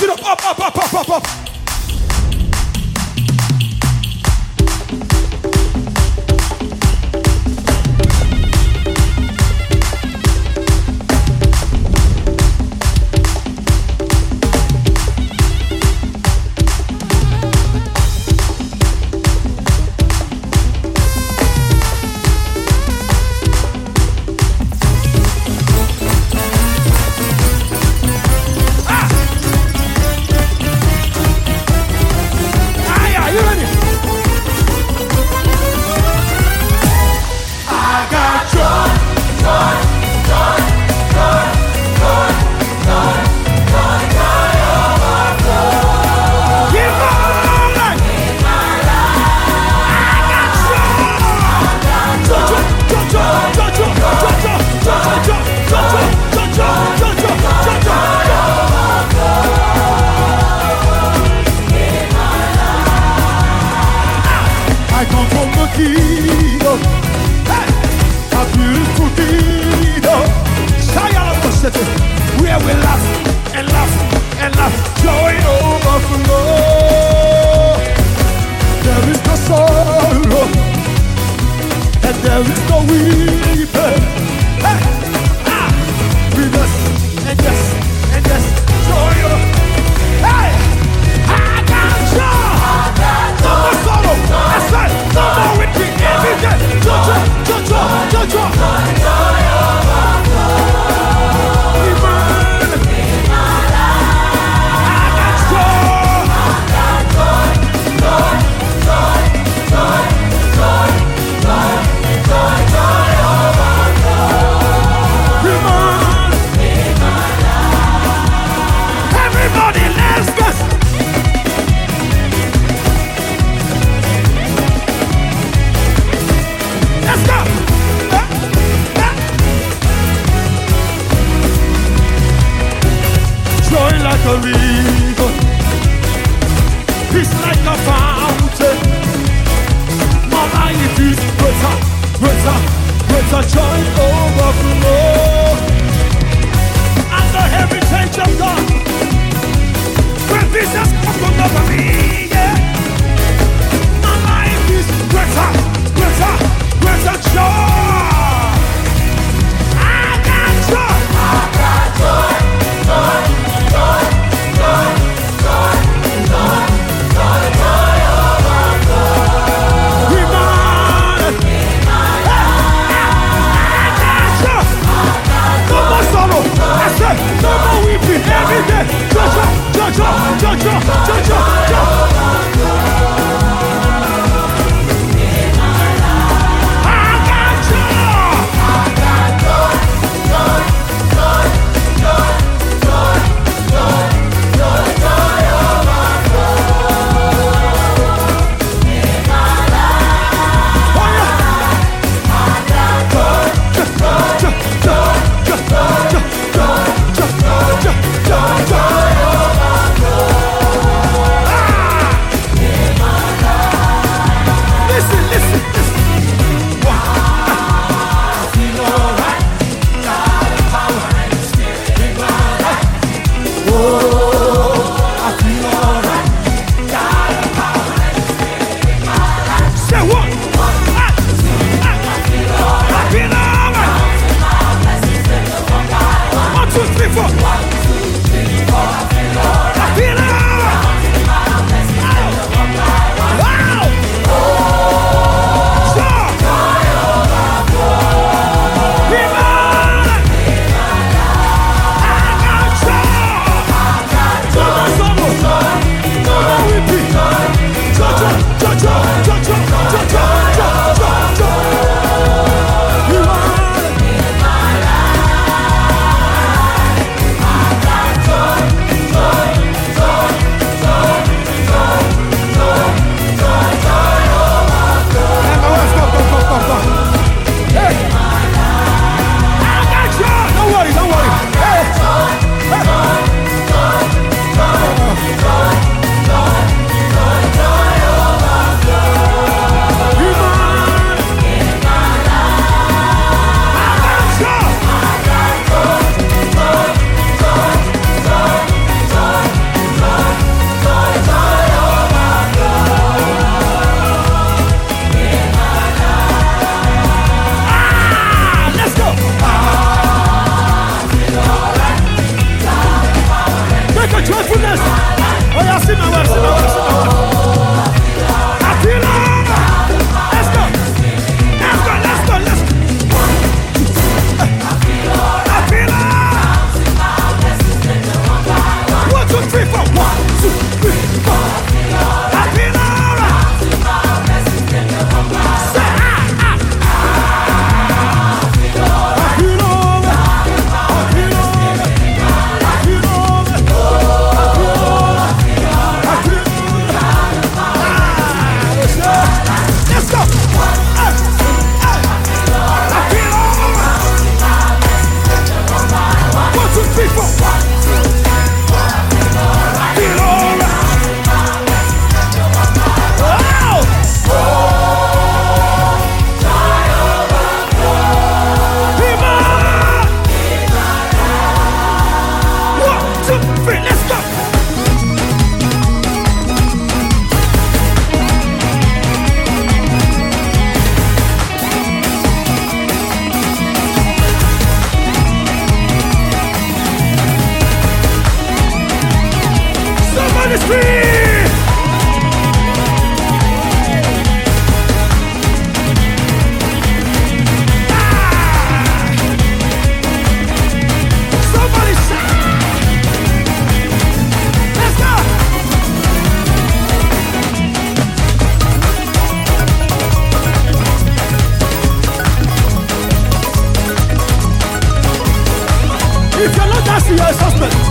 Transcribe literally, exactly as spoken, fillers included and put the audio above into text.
it up, up, up, up, up, up, up. Where we laugh and laugh and laugh, joy overflow. There is no sorrow and there is no weeping. Hey, ah, with us and yes and yes, joy. Hey, I got joy. No more sorrow. That's right. No more weeping every day. Joy, joy, joy, joy, joy, joy overflow. A river, peace like a fountain. My life is greater, greater, greater joy overflow. And the heritage of God, when peace has come over me, yeah. My life is greater, greater, greater joy. I got joy, I got joy, joy. No more weeping every day. Jojo, Jojo, Jojo, Jojo, Jojo. I got joy. I got joy, joy, joy, joy, joy, joy, joy, joy overflow in my life. Oh yeah. I got joy, joy, joy, joy, joy, joy. Joy, joy, joy overflow. If you're not dancing, you're a suspect.